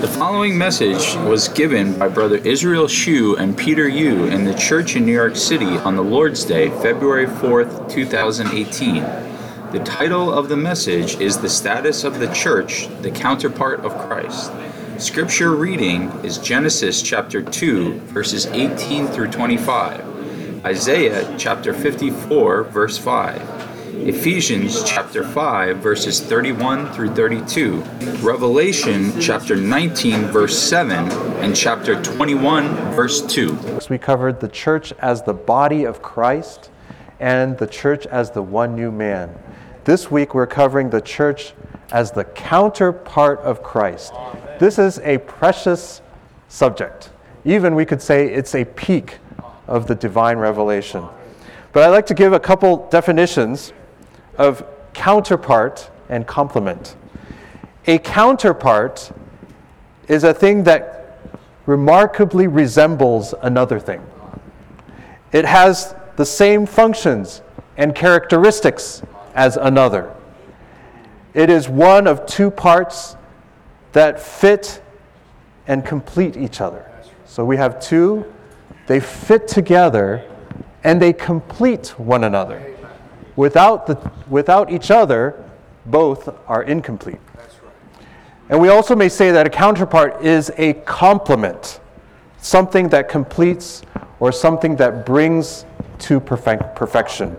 The following message was given by Brother Israel Shu and Peter Yu in the church in New York City on the Lord's Day, February 4th, 2018. The title of the message is The Status of the Church, the Counterpart of Christ. Scripture reading is Genesis chapter 2, verses 18 through 25, Isaiah chapter 54, verse 5, Ephesians chapter 5, verses 31 through 32, Revelation chapter 19, verse 7, and chapter 21, verse 2. We covered the church as the body of Christ and the church as the one new man. This week we're covering the church as the counterpart of Christ. This is a precious subject. Even we could say it's a peak of the divine revelation. But I'd like to give a couple definitions of counterpart and complement. A counterpart is a thing that remarkably resembles another thing. It has the same functions and characteristics as another. It is one of two parts that fit and complete each other. So we have two, they fit together and they complete one another. Without each other, both are incomplete. And we also may say that a counterpart is a complement, something that completes or something that brings to perfection.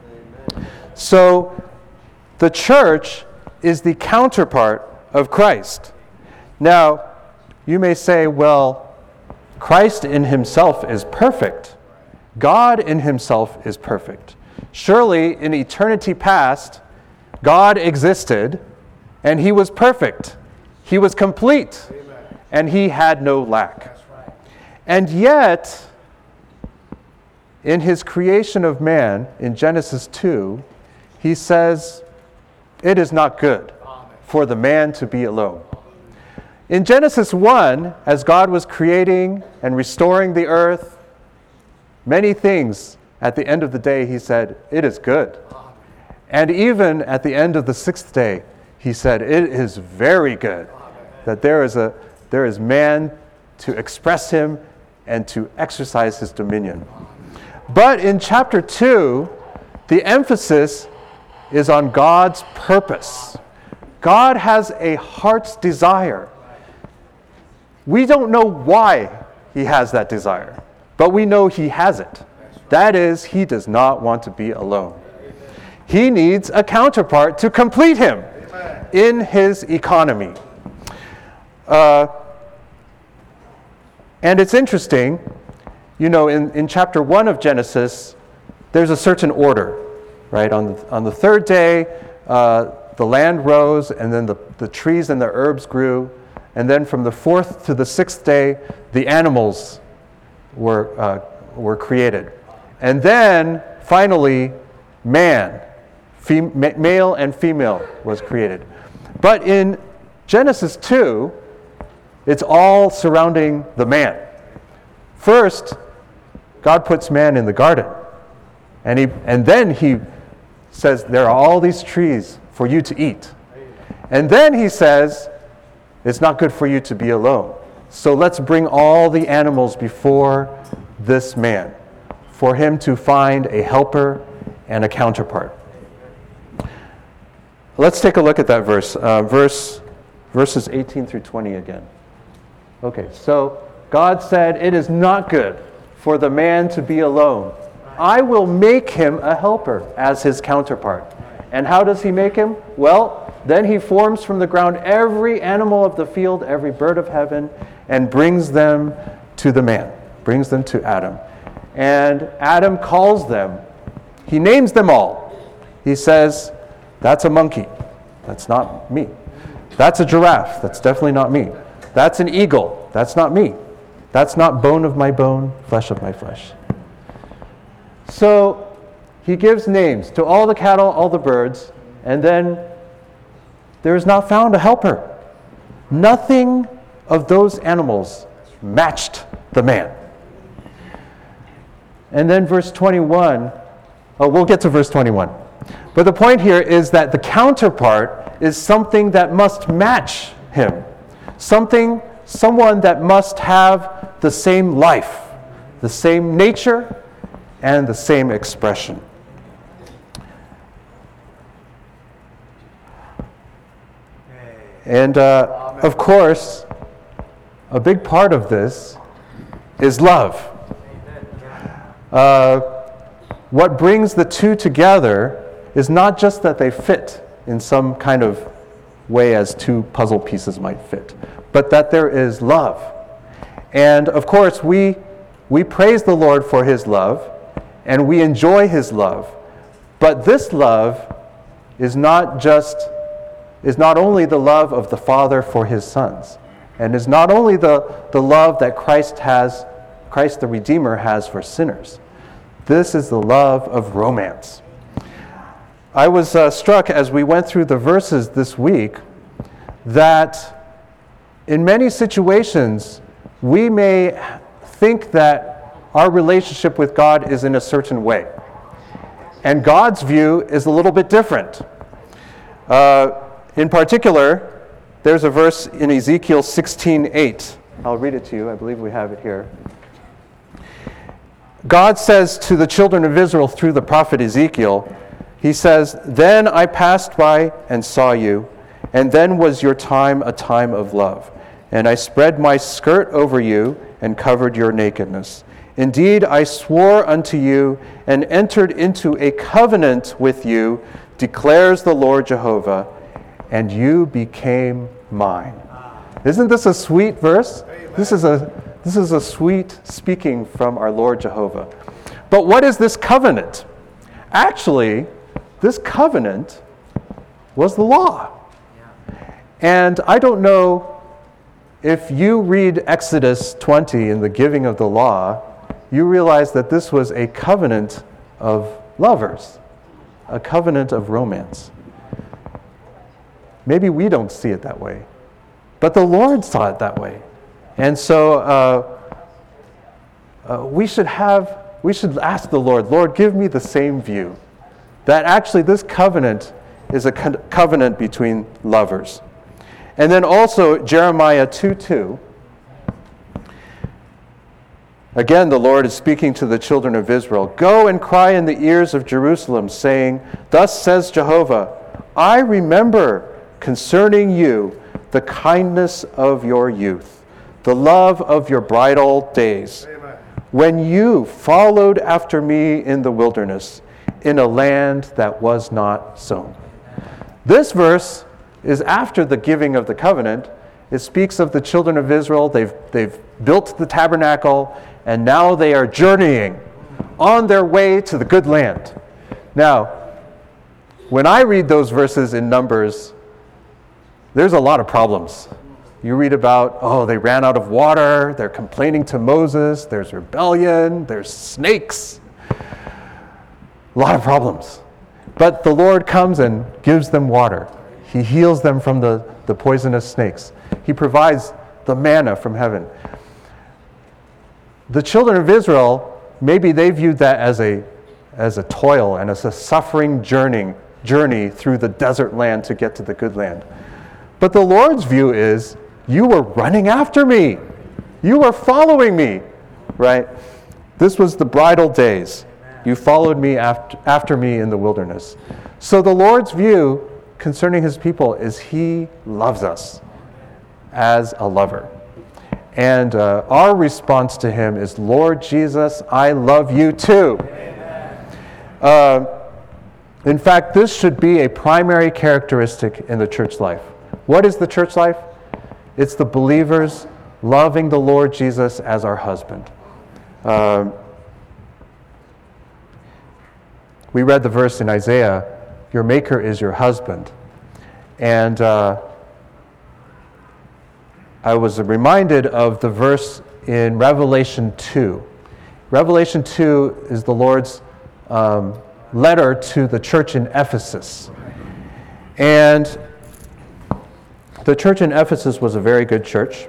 So the church is the counterpart of Christ. Now, you may say, well, Christ in himself is perfect. God in himself is perfect. Surely, in eternity past, God existed, and he was perfect. He was complete, and he had no lack. And yet, in his creation of man, in Genesis 2, he says, it is not good for the man to be alone. In Genesis 1, as God was creating and restoring the earth, many things, at the end of the day, he said, it is good. And even at the end of the sixth day, he said, it is very good that there is man to express him and to exercise his dominion. But in chapter 2, the emphasis is on God's purpose. God has a heart's desire. We don't know why he has that desire, but we know he has it. That is, he does not want to be alone. He needs a counterpart to complete him in his economy. And it's interesting, in chapter 1 of Genesis, there's a certain order, right? On the third day, the land rose, and then the trees and the herbs grew. And then from the fourth to the sixth day, the animals were created. And then, finally, man, male and female, was created. But in Genesis 2, it's all surrounding the man. First, God puts man in the garden. And then he says, there are all these trees for you to eat. And then he says, it's not good for you to be alone. So let's bring all the animals before this man, for him to find a helper and a counterpart. Let's take a look at that verses 18 through 20 again. Okay, so God said, it is not good for the man to be alone. I will make him a helper as his counterpart. And how does he make him? Well, then he forms from the ground every animal of the field, every bird of heaven, and brings them to the man, brings them to Adam. And Adam calls them. He names them all. He says, that's a monkey. That's not me. That's a giraffe. That's definitely not me. That's an eagle. That's not me. That's not bone of my bone, flesh of my flesh. So he gives names to all the cattle, all the birds, and then there is not found a helper. Nothing of those animals matched the man. And then verse 21, we'll get to verse 21. But the point here is that the counterpart is something that must match him. Something someone that must have the same life, the same nature, and the same expression. And of course, a big part of this is love. What brings the two together is not just that they fit in some kind of way as two puzzle pieces might fit, but that there is love. And of course, we praise the Lord for his love, and we enjoy his love. But this love is not only the love of the Father for his sons, and is not only the love that Christ the Redeemer has for sinners. This is the love of romance. I was struck as we went through the verses this week that in many situations we may think that our relationship with God is in a certain way. And God's view is a little bit different. In particular, there's a verse in Ezekiel 16:8. I'll read it to you. I believe we have it here. God says to the children of Israel through the prophet Ezekiel, he says, "Then I passed by and saw you, and then was your time a time of love. And I spread my skirt over you and covered your nakedness. Indeed, I swore unto you and entered into a covenant with you, declares the Lord Jehovah, and you became mine." Isn't this a sweet verse? This is a sweet speaking from our Lord Jehovah. But what is this covenant? Actually, this covenant was the law. And I don't know if you read Exodus 20 in the giving of the law, you realize that this was a covenant of lovers, a covenant of romance. Maybe we don't see it that way, but the Lord saw it that way. And so we should ask the Lord, Lord, give me the same view, that actually this covenant is a covenant between lovers. And then also Jeremiah 2:2. Again, the Lord is speaking to the children of Israel. "Go and cry in the ears of Jerusalem, saying, Thus says Jehovah, I remember concerning you the kindness of your youth, the love of your bridal days, when you followed after me in the wilderness, in a land that was not sown." This verse is after the giving of the covenant. It speaks of the children of Israel. They've built the tabernacle, and now they are journeying on their way to the good land. Now, when I read those verses in Numbers, there's a lot of problems. You read about, they ran out of water, they're complaining to Moses, there's rebellion, there's snakes. A lot of problems. But the Lord comes and gives them water. He heals them from the poisonous snakes. He provides the manna from heaven. The children of Israel, maybe they viewed that as a toil and as a suffering journey through the desert land to get to the good land. But the Lord's view is, you were running after me. You were following me, right? This was the bridal days. You followed me after me in the wilderness. So the Lord's view concerning his people is he loves us as a lover. And our response to him is, Lord Jesus, I love you too. In fact, this should be a primary characteristic in the church life. What is the church life? It's the believers loving the Lord Jesus as our husband. We read the verse in Isaiah, your maker is your husband. And I was reminded of the verse in Revelation 2. Revelation 2 is the Lord's letter to the church in Ephesus. And the church in Ephesus was a very good church.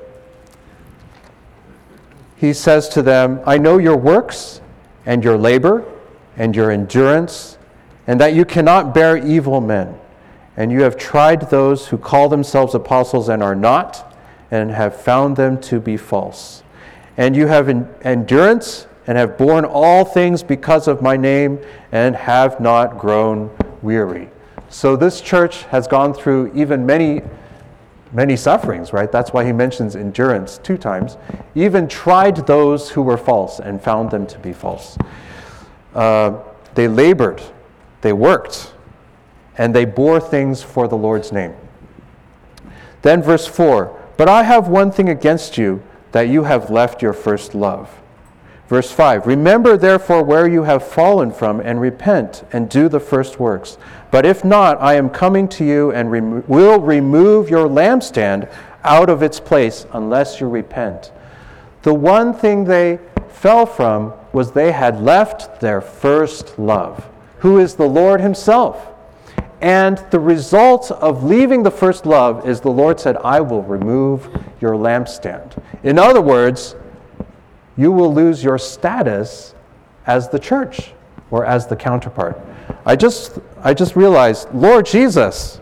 He says to them, I know your works and your labor and your endurance, and that you cannot bear evil men. And you have tried those who call themselves apostles and are not, and have found them to be false. And you have endurance and have borne all things because of my name and have not grown weary. So this church has gone through even many sufferings, right? That's why he mentions endurance 2 times. Even tried those who were false and found them to be false. They labored, they worked, and they bore things for the Lord's name. Then verse 4, but I have one thing against you, that you have left your first love. Verse 5, remember therefore where you have fallen from, and repent, and do the first works. But if not, I am coming to you, and will remove your lampstand out of its place, unless you repent. The one thing they fell from was they had left their first love, who is the Lord himself. And the result of leaving the first love is the Lord said, I will remove your lampstand. In other words, you will lose your status as the church or as the counterpart. I just realized, Lord Jesus,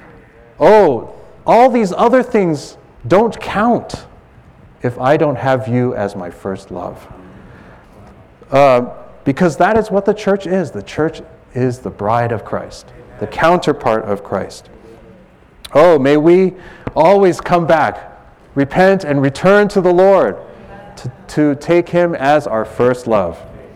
all these other things don't count if I don't have you as my first love. Because that is what the church is. The church is the bride of Christ, the counterpart of Christ. Oh, may we always come back, repent and return to the Lord to take him as our first love.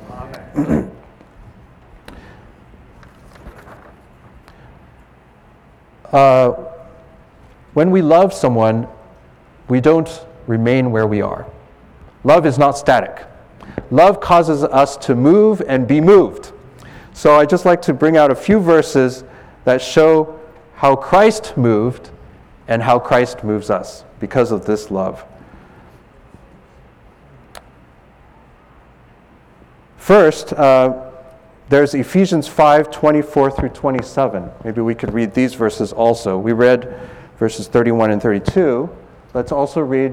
When we love someone, we don't remain where we are. Love is not static. Love causes us to move and be moved. So I'd just like to bring out a few verses that show how Christ moved and how Christ moves us because of this love. First, there's Ephesians 5:24 through 27. Maybe we could read these verses also. We read verses 31 and 32. Let's also read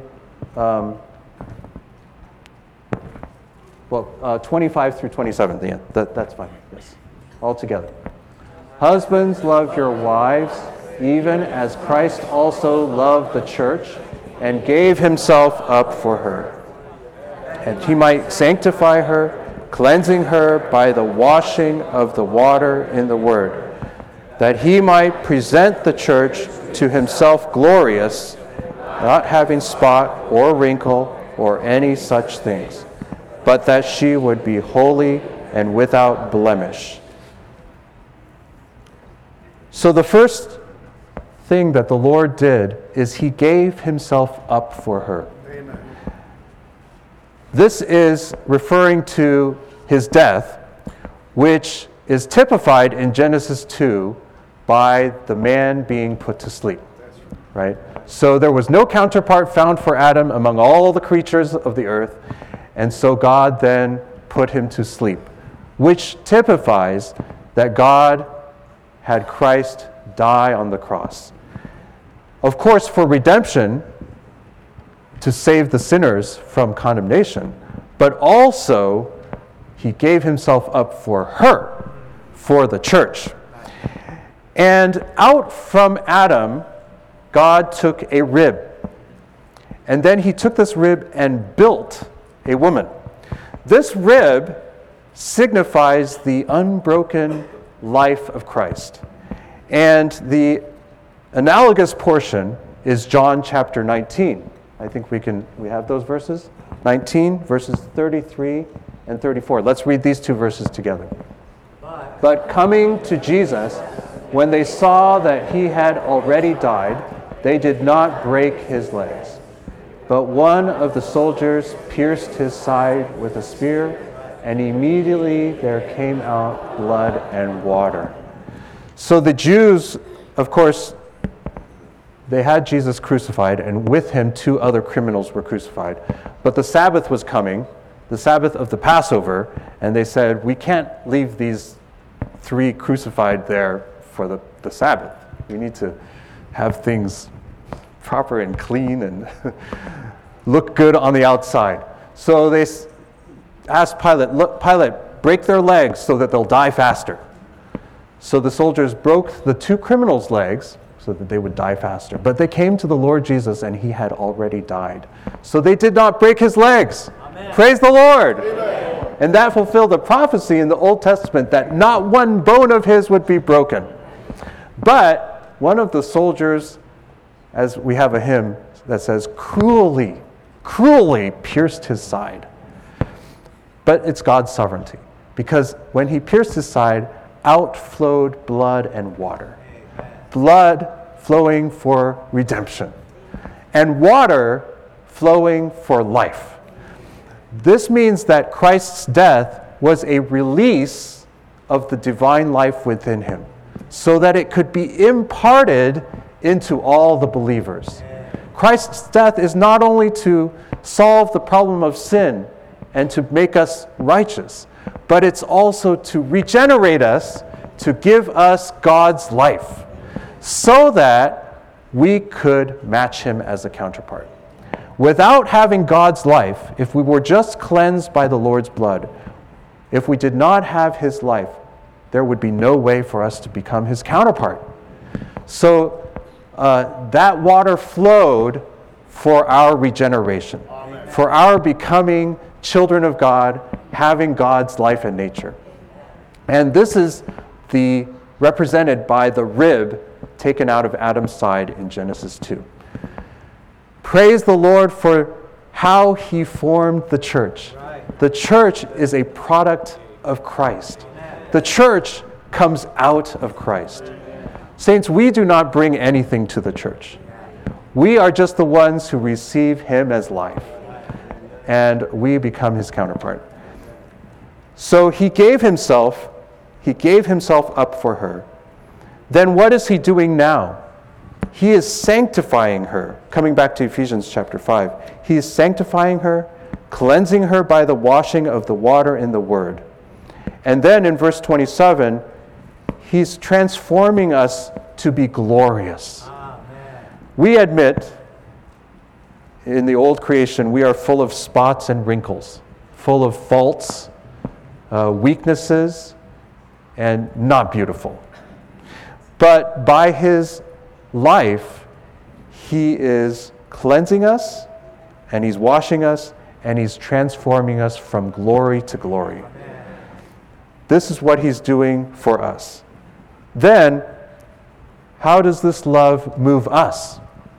25 through 27. Yeah, that's fine. Yes, all together. Husbands, love your wives, even as Christ also loved the church and gave himself up for her, and he might sanctify her, cleansing her by the washing of the water in the word, that he might present the church to himself glorious, not having spot or wrinkle or any such things, but that she would be holy and without blemish. So the first thing that the Lord did is he gave himself up for her. Amen. This is referring to his death, which is typified in Genesis 2 by the man being put to sleep. Right? So there was no counterpart found for Adam among all the creatures of the earth, and so God then put him to sleep, which typifies that God had Christ die on the cross. Of course, for redemption, to save the sinners from condemnation, but also he gave himself up for her, for the church. And out from Adam, God took a rib. And then he took this rib and built a woman. This rib signifies the unbroken life of Christ. And the analogous portion is John chapter 19. I think we have those verses. 19, verses 33 and 34. Let's read these two verses together. But coming to Jesus, when they saw that he had already died, they did not break his legs. But one of the soldiers pierced his side with a spear, and immediately there came out blood and water. So the Jews, of course, they had Jesus crucified, and with him 2 other criminals were crucified. But the Sabbath was coming, the Sabbath of the Passover, and they said, we can't leave these 3 crucified there for the Sabbath. We need to have things proper and clean and look good on the outside. So they asked Pilate, look, Pilate, break their legs so that they'll die faster. So the soldiers broke the 2 criminals' legs so that they would die faster. But they came to the Lord Jesus, and he had already died. So they did not break his legs. Amen. Praise the Lord. Amen. And that fulfilled the prophecy in the Old Testament that not one bone of his would be broken. But one of the soldiers, as we have a hymn that says, cruelly pierced his side. But it's God's sovereignty, because when he pierced his side, out flowed blood and water. Blood flowing for redemption, and water flowing for life. This means that Christ's death was a release of the divine life within him, so that it could be imparted into all the believers. Christ's death is not only to solve the problem of sin and to make us righteous, but it's also to regenerate us, to give us God's life, so that we could match him as a counterpart. Without having God's life, if we were just cleansed by the Lord's blood, if we did not have his life, there would be no way for us to become his counterpart. So that water flowed for our regeneration, for our becoming children of God, having God's life and nature. And this is represented by the rib taken out of Adam's side in Genesis 2. Praise the Lord for how he formed the church. The church is a product of Christ. The church comes out of Christ. Saints, we do not bring anything to the church. We are just the ones who receive him as life, and we become his counterpart. So he gave himself up for her. Then what is he doing now? He is sanctifying her. Coming back to Ephesians chapter 5. He is sanctifying her, cleansing her by the washing of the water in the word. And then in verse 27, he's transforming us to be glorious. Amen. We admit, in the old creation, we are full of spots and wrinkles, full of faults, weaknesses, and not beautiful. But by his life, he is cleansing us, and he's washing us, and he's transforming us from glory to glory. This is what he's doing for us. Then, how does this love move us?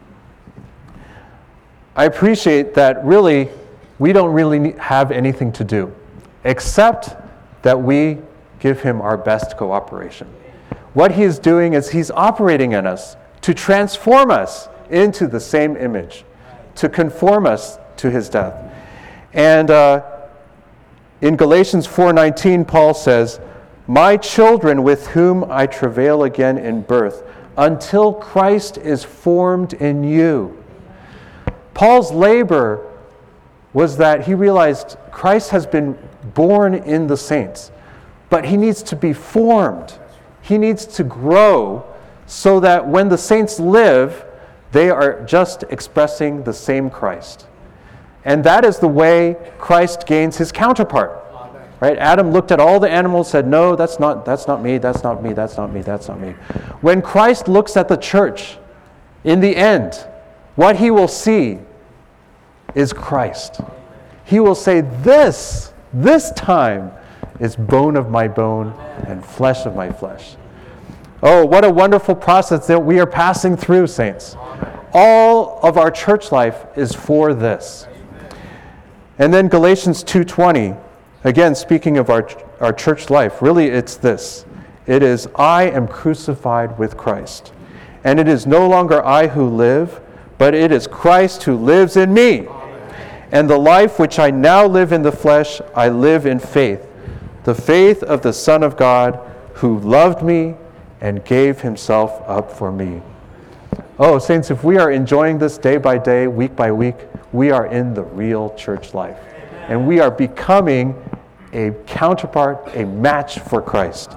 I appreciate that really, we don't really have anything to do, except that we give him our best cooperation. What he is doing is he's operating in us to transform us into the same image, to conform us to his death. And in Galatians 4:19, Paul says, "My children with whom I travail again in birth, until Christ is formed in you." Paul's labor was that he realized Christ has been born in the saints, but he needs to be formed. He needs to grow so that when the saints live, they are just expressing the same Christ. And that is the way Christ gains his counterpart. Right? Adam looked at all the animals, said, "No, that's not me, that's not me, that's not me, that's not me." When Christ looks at the church, in the end, what he will see is Christ. He will say, this time is bone of my bone and flesh of my flesh. Oh, what a wonderful process that we are passing through, saints. All of our church life is for this. And then Galatians 2:20, again, speaking of our church life, really it's this. It is, "I am crucified with Christ, and it is no longer I who live, but it is Christ who lives in me. And the life which I now live in the flesh, I live in faith, the faith of the Son of God, who loved me and gave himself up for me." Oh, saints, if we are enjoying this day by day, week by week, we are in the real church life. And we are becoming a counterpart, a match for Christ.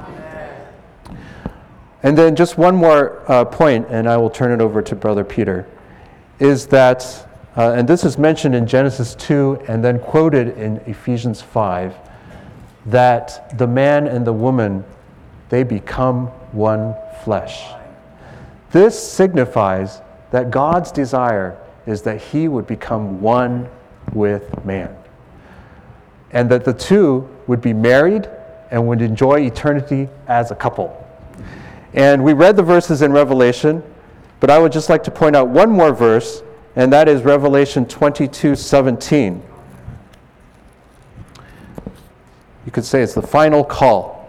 And then just one more point, and I will turn it over to Brother Peter, is that, and this is mentioned in Genesis 2 and then quoted in Ephesians 5, that the man and the woman, they become one flesh. This signifies that God's desire is that he would become one with man, and that the two would be married and would enjoy eternity as a couple. And we read the verses in Revelation, but I would just like to point out one more verse, and that is Revelation 22:17. You could say it's the final call.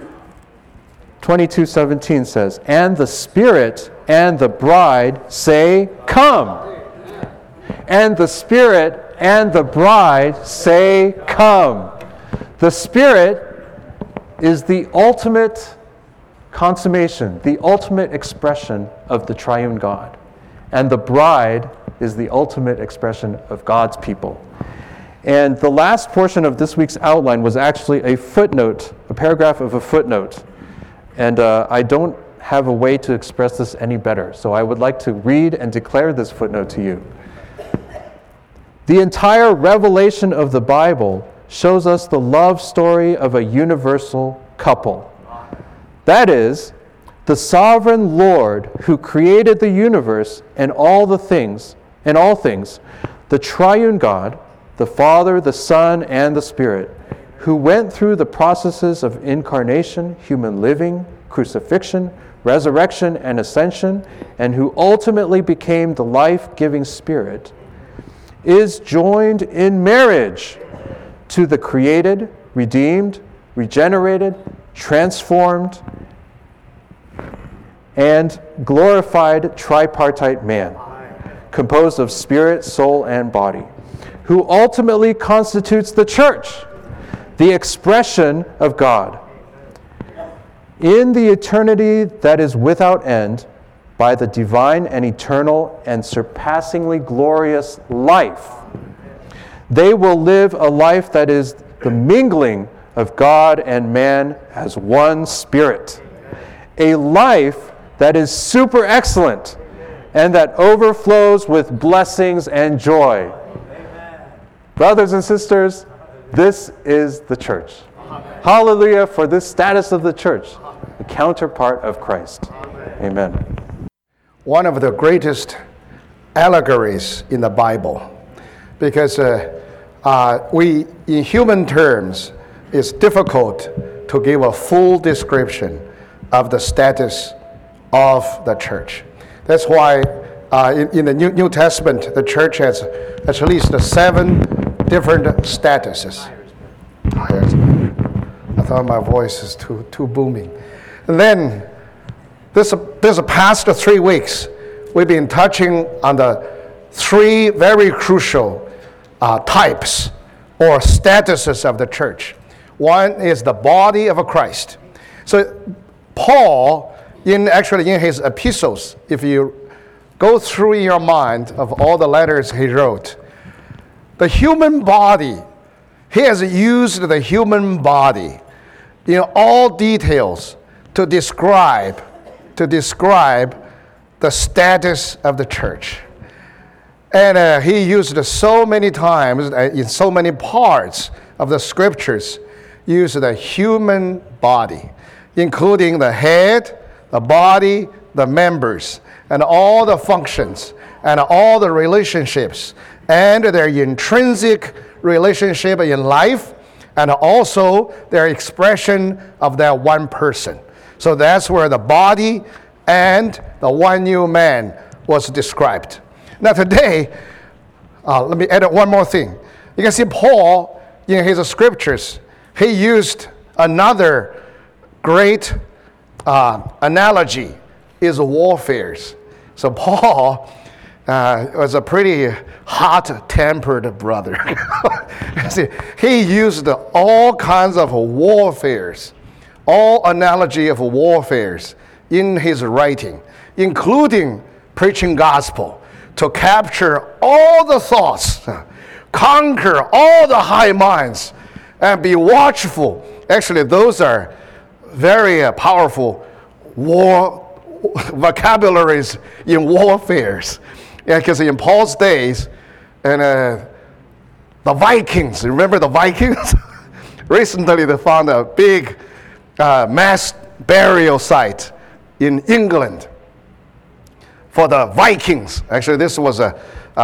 22:17 says, "And the Spirit and the bride say, 'Come.'" And the Spirit and the bride say, "Come." The Spirit is the ultimate consummation, the ultimate expression of the triune God. And the bride is the ultimate expression of God's people. And the last portion of this week's outline was actually a footnote, a paragraph of a footnote. And I don't have a way to express this any better, so I would like to read and declare this footnote to you. The entire revelation of the Bible shows us the love story of a universal couple. That is, the sovereign Lord who created the universe and all things, the triune God, the Father, the Son, and the Spirit, who went through the processes of incarnation, human living, crucifixion, resurrection, and ascension, and who ultimately became the life-giving Spirit, is joined in marriage to the created, redeemed, regenerated, transformed, and glorified tripartite man, composed of spirit, soul, and body, who ultimately constitutes the church, the expression of God. In the eternity that is without end, by the divine and eternal and surpassingly glorious life, they will live a life that is the mingling of God and man as one spirit. A life that is super excellent and that overflows with blessings and joy. Amen. Brothers and sisters, this is the church. Hallelujah for this status of the church, the counterpart of Christ. Amen. One of the greatest allegories in the Bible, because we, in human terms, it's difficult to give a full description of the status of the church. That's why in the New Testament, the church has at least 7 different statuses. I thought my voice is too booming. And then this past 3 weeks, we've been touching on the 3 very crucial types or statuses of the church. One is the body of Christ. So Paul, in his epistles, if you go through in your mind of all the letters he wrote, the human body, he has used the human body in all details to describe the status of the church. And he used it so many times in so many parts of the scriptures, used the human body, including the head, the body, the members, and all the functions, and all the relationships, and their intrinsic relationship in life, and also their expression of that one person. So that's where the body and the one new man was described. Now today, let me add one more thing. You can see Paul, in his scriptures, he used another great analogy, is warfares. So Paul was a pretty hot-tempered brother. See, he used all kinds of warfares, all analogy of warfares in his writing, including preaching gospel, to capture all the thoughts, conquer all the high minds, and be watchful. Actually, those are very powerful war vocabularies in warfares. Because in Paul's days, and the Vikings, remember the Vikings? Recently, they found a big mass burial site in England. for the Vikings. Actually, this was the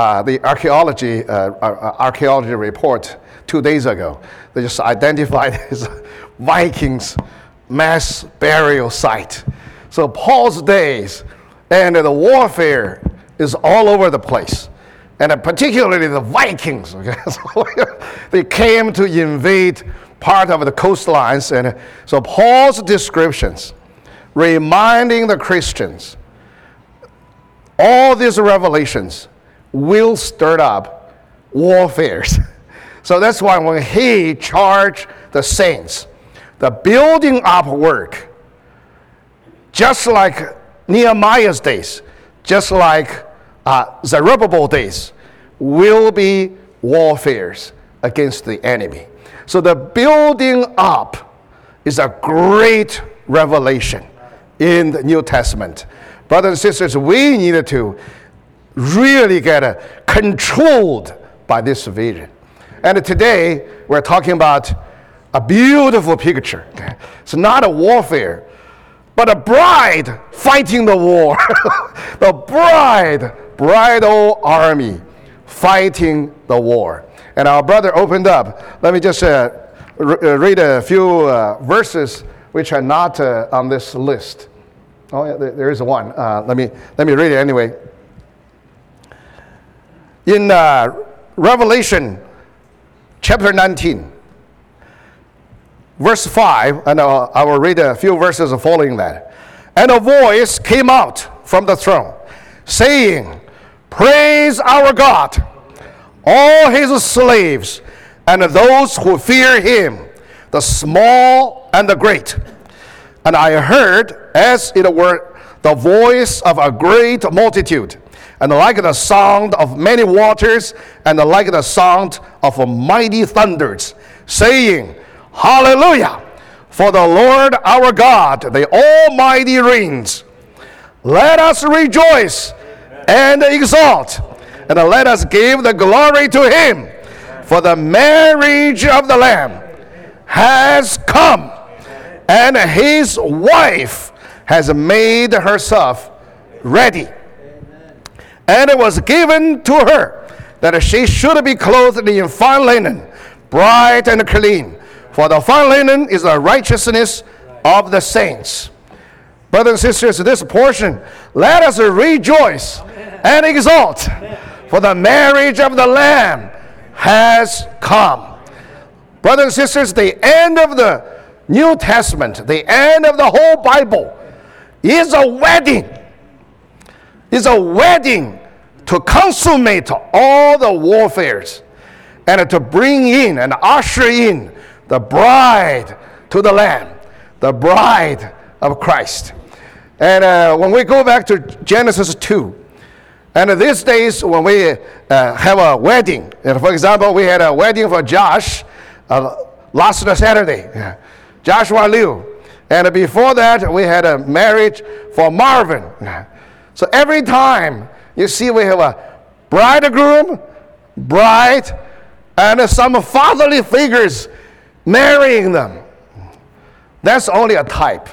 archaeology report 2 days ago. They just identified as Vikings mass burial site. So Paul's days and the warfare is all over the place. And particularly the Vikings. Okay? So they came to invade part of the coastlines. And so Paul's descriptions reminding the Christians all these revelations will stir up warfares. So that's why when he charged the saints, the building up work, just like Nehemiah's days, just like Zerubbabel's days, will be warfares against the enemy. So the building up is a great revelation in the New Testament. Brothers and sisters, we needed to really get controlled by this vision. And today, we're talking about a beautiful picture. It's not a warfare, but a bride fighting the war. The bridal army fighting the war. And our brother opened up. Let me just read a few verses which are not on this list. Oh, yeah, there is one. Let me read it anyway. In Revelation chapter 19, verse 5, and I will read a few verses following that. And a voice came out from the throne, saying, "Praise our God, all his slaves, and those who fear him, the small and the great." And I heard, as it were, the voice of a great multitude, and like the sound of many waters, and like the sound of mighty thunders, saying, "Hallelujah! For the Lord our God, the Almighty reigns. Let us rejoice and exalt, and let us give the glory to him. For the marriage of the Lamb has come, and his wife has made herself ready. And it was given to her that she should be clothed in fine linen, bright and clean. For the fine linen is the righteousness of the saints." Brothers and sisters, this portion, let us rejoice and exalt, for the marriage of the Lamb has come. Brothers and sisters, the end of the New Testament, the end of the whole Bible, is a wedding. Is a wedding to consummate all the warfares and to bring in and usher in the bride to the Lamb, the bride of Christ. And when we go back to Genesis 2, and these days when we have a wedding, and for example, we had a wedding for Josh last Saturday, Joshua Liu. And before that, we had a marriage for Marvin. So every time you see we have a bridegroom, bride, and some fatherly figures marrying them. That's only a type.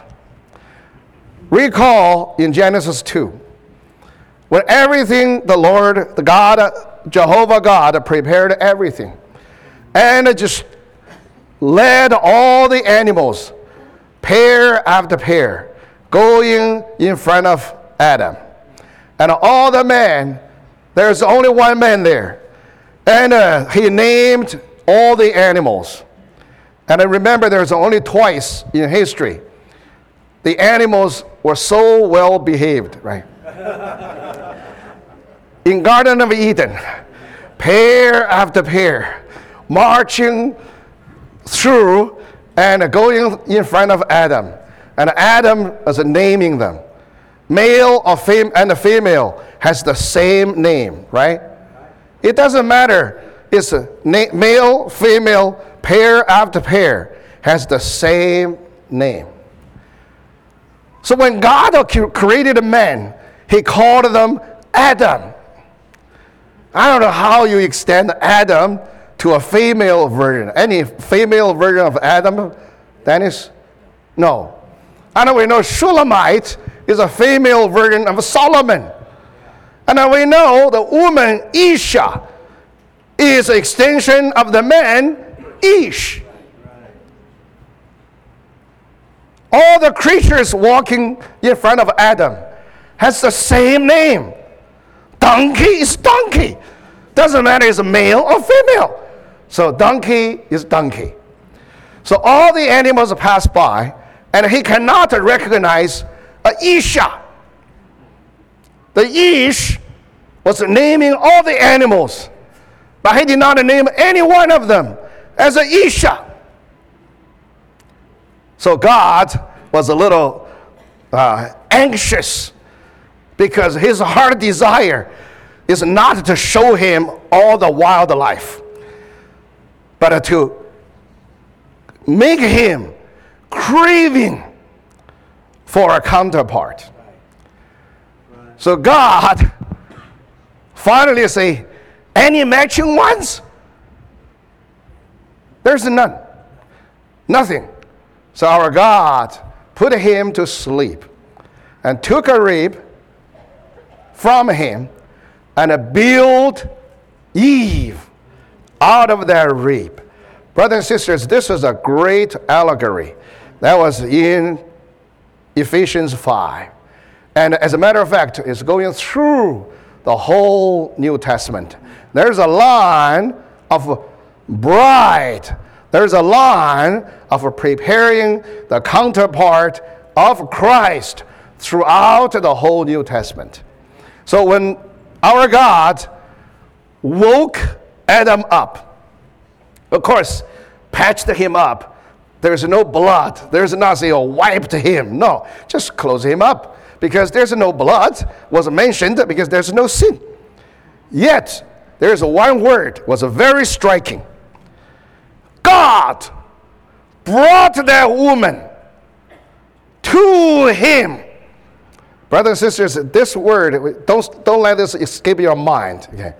Recall in Genesis 2, when everything, the Lord, the God, Jehovah God, prepared everything, and just led all the animals, pair after pair, going in front of Adam. And all the men, there's only one man there. And he named all the animals. And I remember there's only twice in history the animals were so well behaved, right? In Garden of Eden, pair after pair, marching through and going in front of Adam. And Adam was naming them. Male or and the female has the same name, right? It doesn't matter. It's a male, female, pair after pair has the same name. So when God created man, he called them Adam. I don't know how you extend Adam to a female version. Any female version of Adam, Dennis? No. I know we know Shulamite is a female version of Solomon. And we know the woman Isha is an extension of the man Ish. All the creatures walking in front of Adam has the same name. Donkey is donkey. Doesn't matter if it's male or female. So donkey is donkey. So all the animals pass by, and he cannot recognize a Isha. The Ish was naming all the animals, but he did not name any one of them as an Isha. So God was a little anxious, because his heart desire is not to show him all the wildlife, but to make him craving for a counterpart. So God finally say, any matching ones? There's none. Nothing. So our God put him to sleep and took a rib from him and built Eve out of that rib. Brothers and sisters, this is a great allegory that was in Ephesians 5. And as a matter of fact, it's going through the whole New Testament. There's a line of bride. There's a line of preparing the counterpart of Christ throughout the whole New Testament. So when our God woke Adam up, of course, patched him up, there's no blood. There's nothing, wiped him. No, just close him up. Because there's no blood was mentioned, because there's no sin. Yet, there's one word was very striking. God brought that woman to him. Brothers and sisters, this word, don't let this escape your mind. Okay.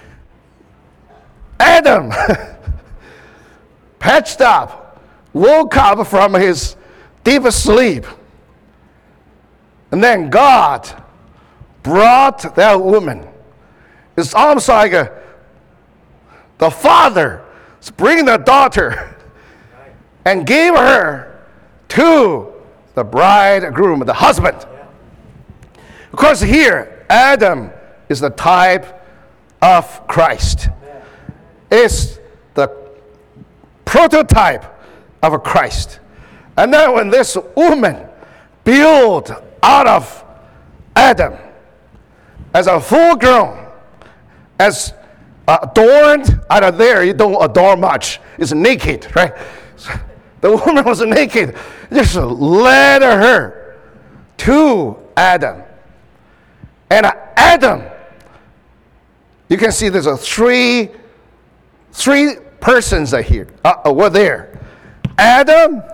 Adam patched up, woke up from his deep sleep. And then God brought that woman. It's almost like the father is bringing the daughter and gave her to the bridegroom, the husband. Of course, here, Adam is the type of Christ. It's the prototype of Christ. And then when this woman built out of Adam as a full grown, as adorned, out of there you don't adorn much. It's naked, right? The woman was naked. Just led her to Adam. And Adam, you can see there's three persons are here, were there. Adam,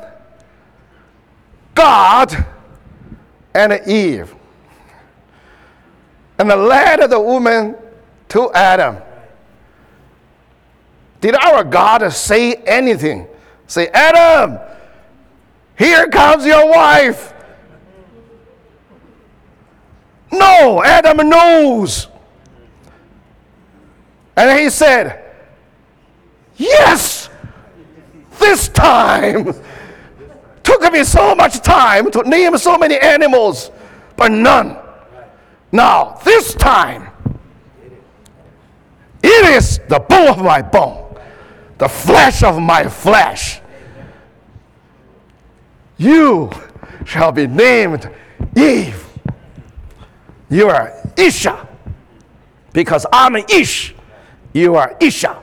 God, and Eve. And led the woman to Adam. Did our God say anything? Say, Adam, here comes your wife. No, Adam knows. And he said, yes, this time. Took me so much time to name so many animals, but none. Now, this time, it is the bone of my bone, the flesh of my flesh. You shall be named Eve. You are Isha, because I'm Ish. You are Isha.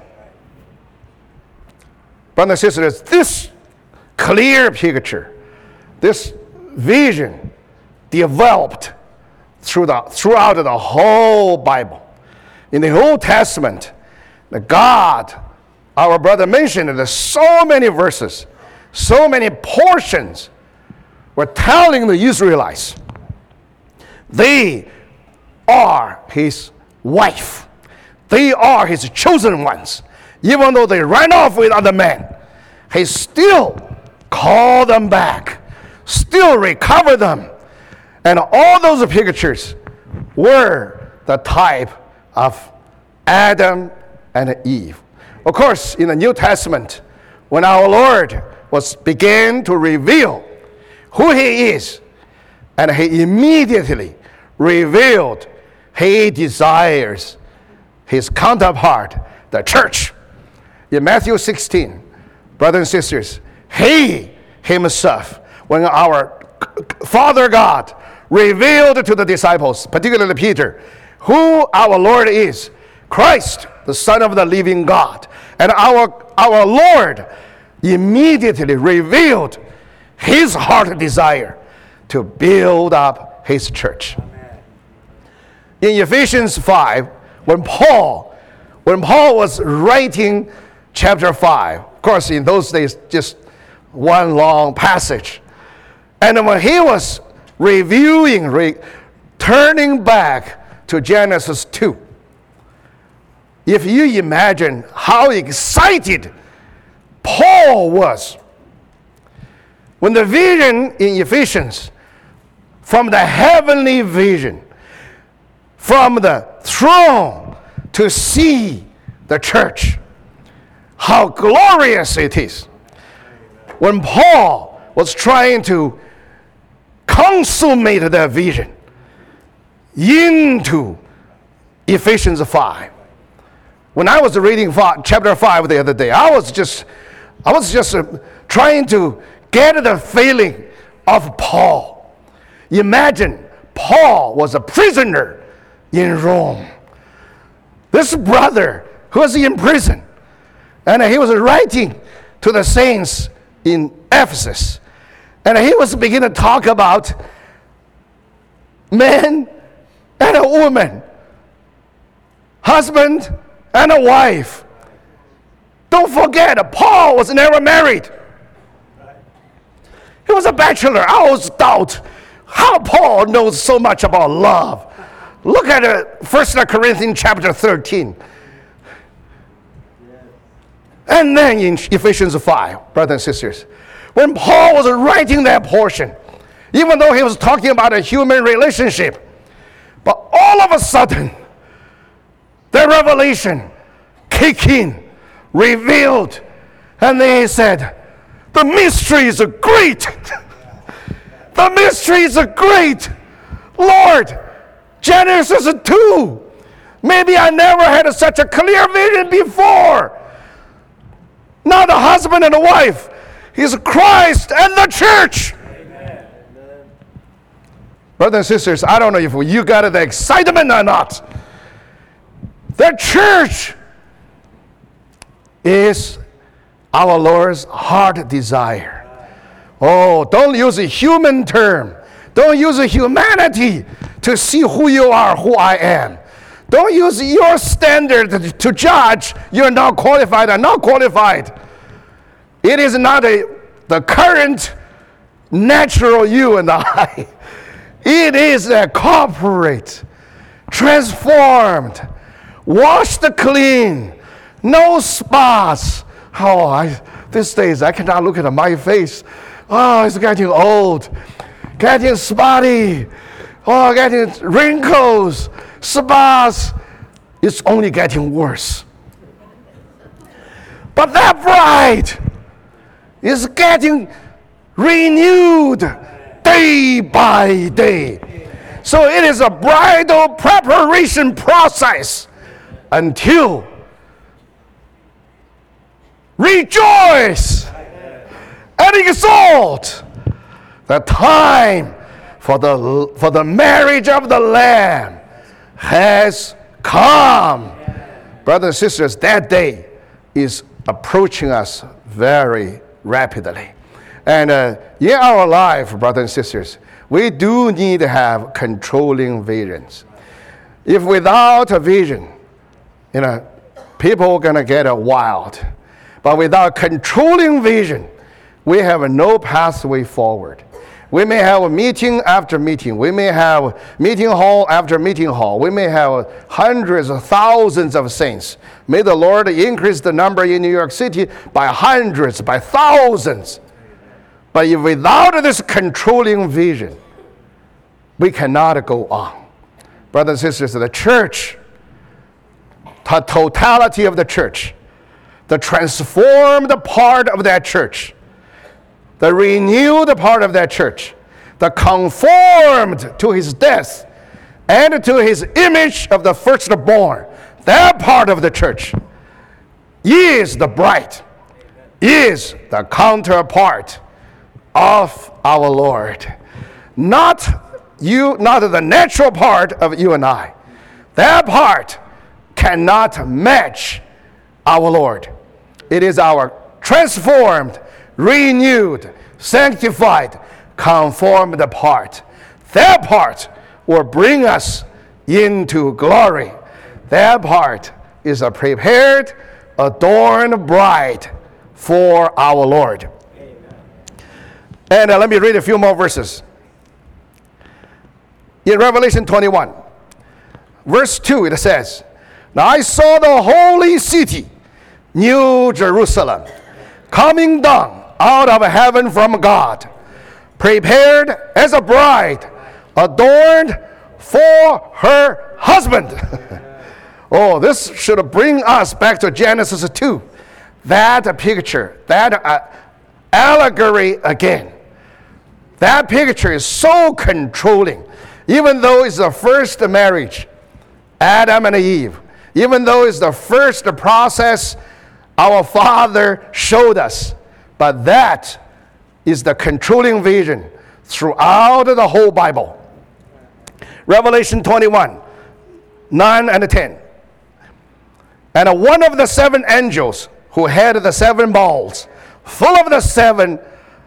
Brothers and sisters, this clear picture, this vision developed throughout the whole Bible. In the Old Testament, the God, our brother mentioned it, there's so many verses, so many portions were telling the Israelites they are his wife. They are his chosen ones. Even though they ran off with other men, he still called them back, still recovered them. And all those pictures were the type of Adam and Eve. Of course, in the New Testament, when our Lord began to reveal who he is, and he immediately revealed he desires his counterpart, the church. In Matthew 16, brothers and sisters, he himself, when our Father God revealed to the disciples, particularly Peter, who our Lord is, Christ, the Son of the living God, and our Lord immediately revealed his heart desire to build up his church. Amen. In Ephesians 5, when Paul was writing chapter 5, of course in those days just one long passage, and when he was turning back to Genesis 2, if you imagine how excited Paul was when the vision in Ephesians, from the heavenly vision, from the throne to see the church, how glorious it is. When Paul was trying to consummate that vision into Ephesians 5. When I was reading chapter 5 the other day, I was just trying to get the feeling of Paul. Imagine Paul was a prisoner in Rome. This brother who was in prison, and he was writing to the saints in Ephesus, and he was beginning to talk about man and a woman, husband and a wife. Don't forget, Paul was never married. He was a bachelor. I always doubt how Paul knows so much about love. Look at 1 Corinthians chapter 13. And then in Ephesians 5, brothers and sisters, when Paul was writing that portion, even though he was talking about a human relationship, but all of a sudden, the revelation kicked in, revealed, and then he said, the mystery is great. The mystery is great. Lord, Genesis 2. Maybe I never had such a clear vision before. Now the husband and the wife is Christ and the church. Amen. Brothers and sisters, I don't know if you got the excitement or not. The church is our Lord's heart desire. Oh, don't use a human term. Don't use a humanity to see who you are, who I am. Don't use your standard to judge you're not qualified or not qualified. It is not the current natural you and I. It is a corporate, transformed, washed clean, no spots. These days I cannot look at my face. Oh, it's getting old, getting spotty, getting wrinkles, spots. It's only getting worse. But that bride is getting renewed day by day. So it is a bridal preparation process until rejoice and exalt the time for the marriage of the Lamb has come. Brothers and sisters, that day is approaching us very rapidly. And in our life, brothers and sisters, we do need to have controlling visions. If without a vision, people are going to get wild. But without controlling vision, we have no pathway forward. We may have meeting after meeting. We may have meeting hall after meeting hall. We may have hundreds of thousands of saints. May the Lord increase the number in New York City by hundreds, by thousands. But if without this controlling vision, we cannot go on. Brothers and sisters, the church, the totality of the church, the transformed part of that church, the renewed part of that church, the conformed to his death and to his image of the firstborn, that part of the church is the bride, is the counterpart of our Lord. Not the natural part of you and I. That part cannot match our Lord. It is our transformed, renewed, sanctified, conformed part. That part will bring us into glory. That part is a prepared, adorned bride for our Lord. Amen. And let me read a few more verses. In Revelation 21, verse 2, it says, "Now I saw the holy city, New Jerusalem, coming down out of heaven from God, prepared as a bride, adorned for her husband." Oh, this should bring us back to Genesis 2. That picture, that allegory again. That picture is so controlling. Even though it's the first marriage, Adam and Eve, even though it's the first process our Father showed us, but that is the controlling vision throughout the whole Bible. Revelation 21, 9 and 10. "And one of the seven angels who had the seven bowls, full of the seven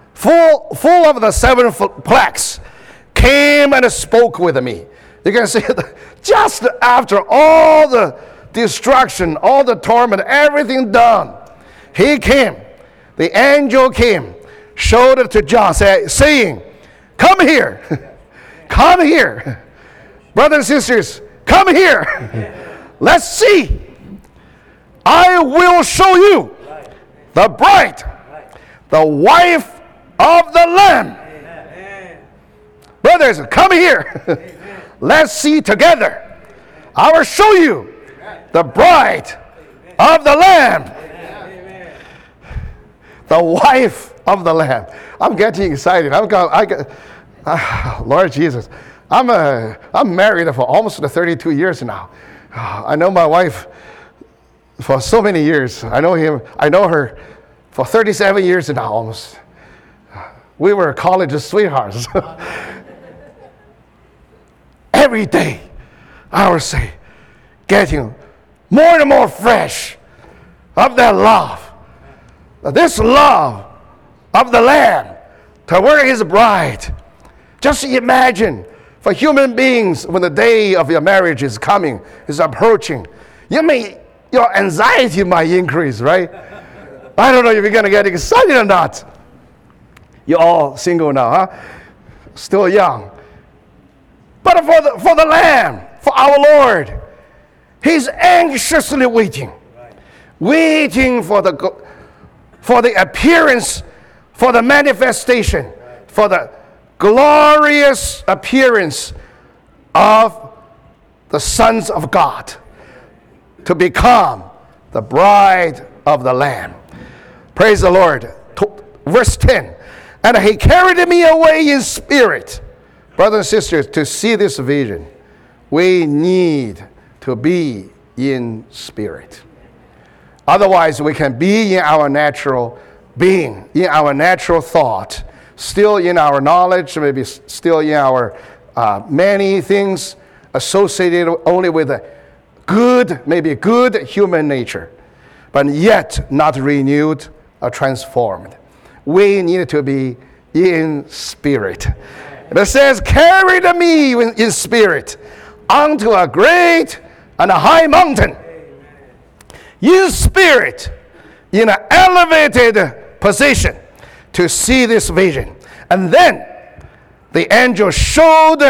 plagues, came and spoke with me." You can see just after all the destruction, all the torment, everything done, he came. The angel came, showed it to John, saying, "Come here, come here. Brothers and sisters, come here. Let's see. I will show you the bride, the wife of the Lamb." Brothers, come here. Let's see together. I will show you the bride of the Lamb. The wife of the Lamb. I'm getting excited. Lord Jesus, I'm married for almost 32 years now. I know my wife for so many years. I know her for 37 years now almost. We were college sweethearts. Every day, I would say, getting more and more fresh of that love. This love of the Lamb toward his bride. Just imagine, for human beings, when the day of your marriage is coming, is approaching, your anxiety might increase, right? I don't know if you're going to get excited or not. You're all single now, huh? Still young. But for the Lamb, for our Lord, he's anxiously waiting. Waiting for the appearance, for the manifestation, for the glorious appearance of the sons of God to become the bride of the Lamb. Praise the Lord. Verse 10, "And he carried me away in spirit." Brothers and sisters, to see this vision, we need to be in spirit. Otherwise, we can be in our natural being, in our natural thought, still in our knowledge, maybe still in our many things associated only with a good, maybe good human nature, but yet not renewed or transformed. We need to be in spirit. It says, "Carried me in spirit unto a great and a high mountain." In spirit, in an elevated position to see this vision. And then the angel showed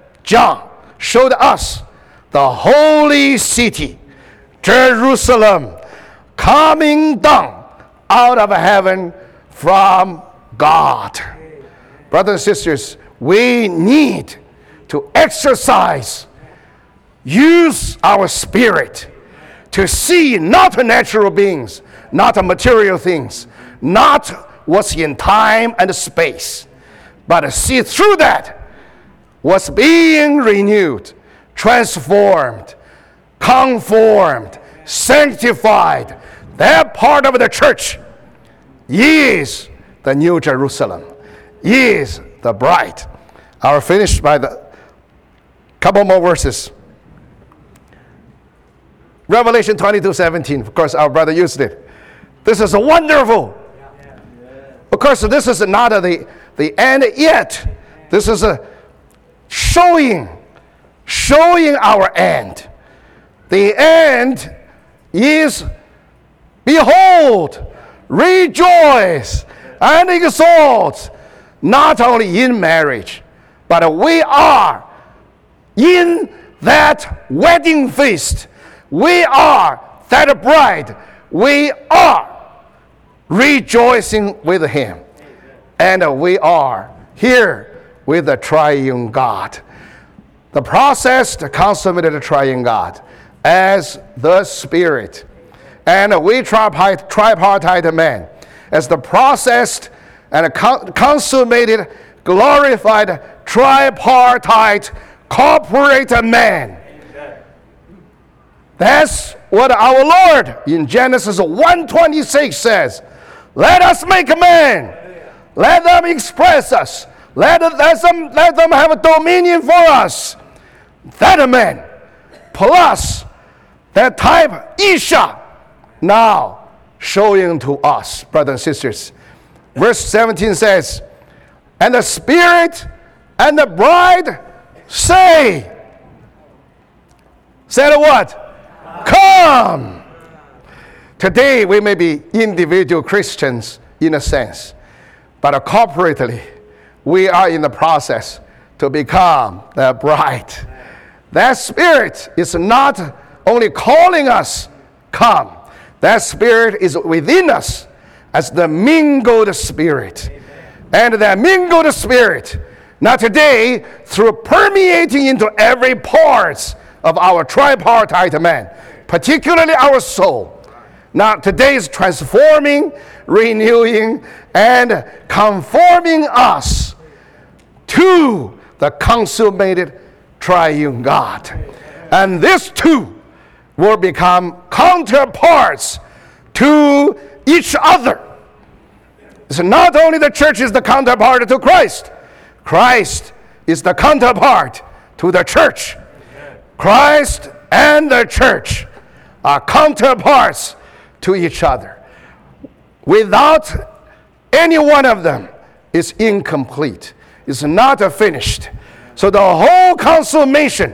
us the holy city, Jerusalem, coming down out of heaven from God. Brothers and sisters, we need to exercise use our spirit to see not natural beings, not material things, not what's in time and space, but see through that what's being renewed, transformed, conformed, sanctified. That part of the church is the New Jerusalem, is the bride. I'll finish by the couple more verses. Revelation 22:17. Of course, our brother used it. This is wonderful. Of course, this is not the end yet. This is showing our end. The end is, behold, rejoice and exult, not only in marriage, but we are in that wedding feast. We are that bride. We are rejoicing with him. And we are here with the triune God. The processed, consummated triune God as the Spirit. And we tripartite man as the processed and consummated, glorified, tripartite, corporate man. That's what our Lord in Genesis 1:26 says. Let us make a man. Let them express us. Let them have a dominion for us. That man, plus that type Isha, now showing to us, brothers and sisters. Verse 17 says, and the Spirit and the bride say what? Come. Today we may be individual Christians in a sense, but corporately we are in the process to become the bride. That Spirit is not only calling us, come. That Spirit is within us as the mingled Spirit. And that mingled Spirit, now today, through permeating into every part of our tripartite man, particularly our soul. Now today is transforming, renewing, and conforming us to the consummated triune God. And these two will become counterparts to each other. So not only the church is the counterpart to Christ, Christ is the counterpart to the church. Christ and the church are counterparts to each other. Without any one of them is incomplete. It's not finished. So the whole consummation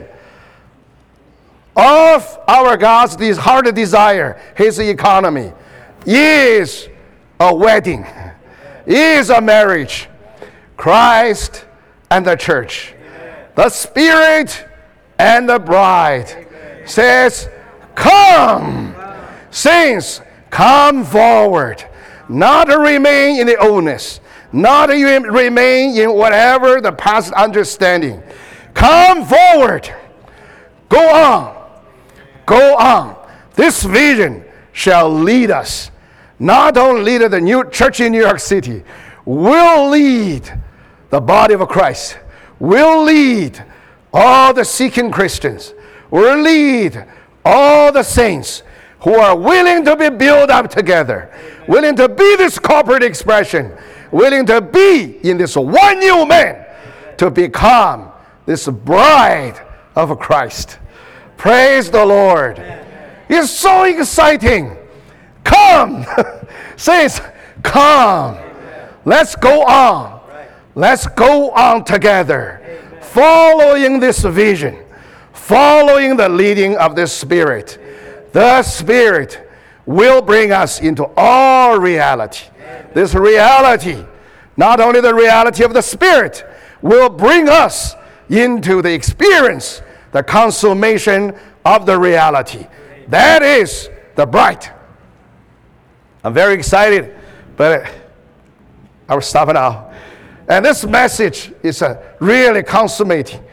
of our God's heart desire, his economy, is a wedding, is a marriage. Christ and the church. The Spirit and the bride says, come. Saints, come forward. Not remain in the oldness. Not remain in whatever the past understanding. Come forward. Go on. Go on. This vision shall lead us. Not only lead the new church in New York City, will lead the body of Christ, will lead all the seeking Christians, will lead all the saints who are willing to be built up together, willing to be this corporate expression, willing to be in this one new man to become this bride of Christ. Praise the Lord. It's so exciting. Come. Saints, come. Let's go on. Let's go on together, following this vision, following the leading of the Spirit. The Spirit will bring us into all reality. This reality, not only the reality of the Spirit, will bring us into the experience, the consummation of the reality. That is the bride. I'm very excited, but I will stop now. And this message is really consummating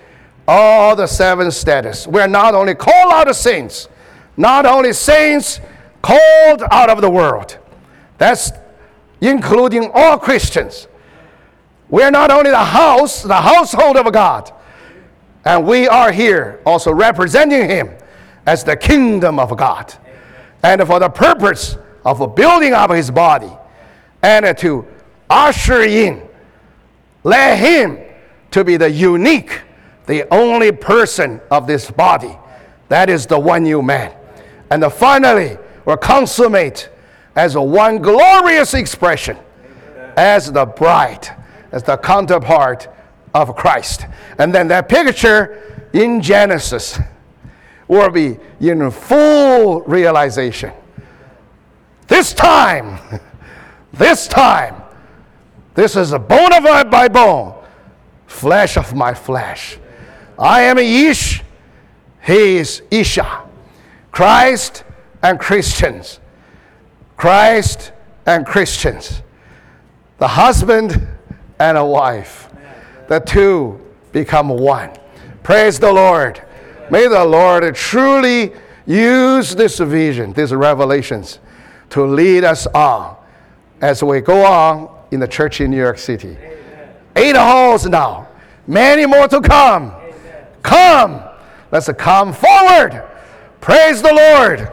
all the 7 status. We're not only called out of saints, not only saints called out of the world. That's including all Christians. We're not only the household of God, and we are here also representing Him as the kingdom of God, and for the purpose of building up His body, and to usher in, let Him to be the unique, the only person of this body. That is the one new man. And finally, we'll consummate as one glorious expression, as the bride, as the counterpart of Christ. And then that picture in Genesis will be in full realization. This time, this is a bone of my bone, flesh of my flesh. I am Ish, he is Isha. Christ and Christians. Christ and Christians. The husband and a wife. The two become one. Praise the Lord. May the Lord truly use this vision, these revelations, to lead us on as we go on in the church in New York City. 8 halls now. Many more to come. Come. Let's come forward. Praise the Lord.